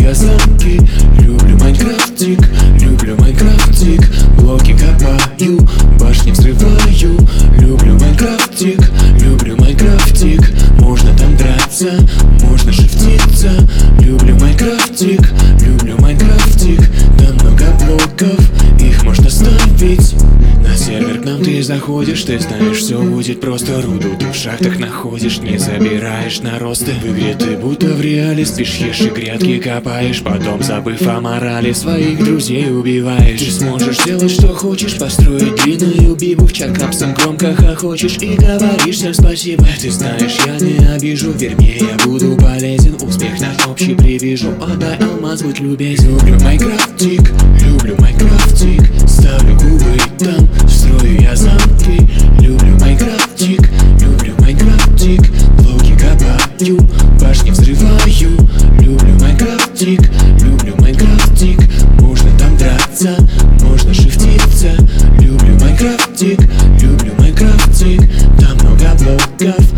я замки. Люблю майнкрафтик, люблю майнкрафтик. Блоки копаю, башни взрываю. Люблю майнкрафтик, люблю майнкрафтик. Можно там драться, можно шифтиться. Люблю майнкрафтик, люблю майнкрафтик. Там много блоков, их можно ставить. На сервер к нам ты заходишь, ты знаешь, все будет просто. Руду ты в шахтах находишь, не забираешь наросты. В игре ты будто в реале спишь, ешь и грядки копаешь. Потом, забыв о морали, своих друзей убиваешь. Ты сможешь делать, что хочешь, построить длинную бибу. В чат-капсом громко хохочешь и говоришь всем спасибо. Ты знаешь, я не обижу, вернее, я буду полезен. Успех на общий привяжу, отдай алмаз, будь любезен. Люблю майнкрафтик, люблю майнкрафтик. Ставлю кубы там, строю я замки. Люблю майнкрафтик, люблю майнкрафтик. Блоки копаю, башни взрываю. Люблю майнкрафтик, люблю майнкрафтик. Можно там драться, можно шифтиться. Люблю майнкрафтик, люблю майнкрафтик. Там много блоков,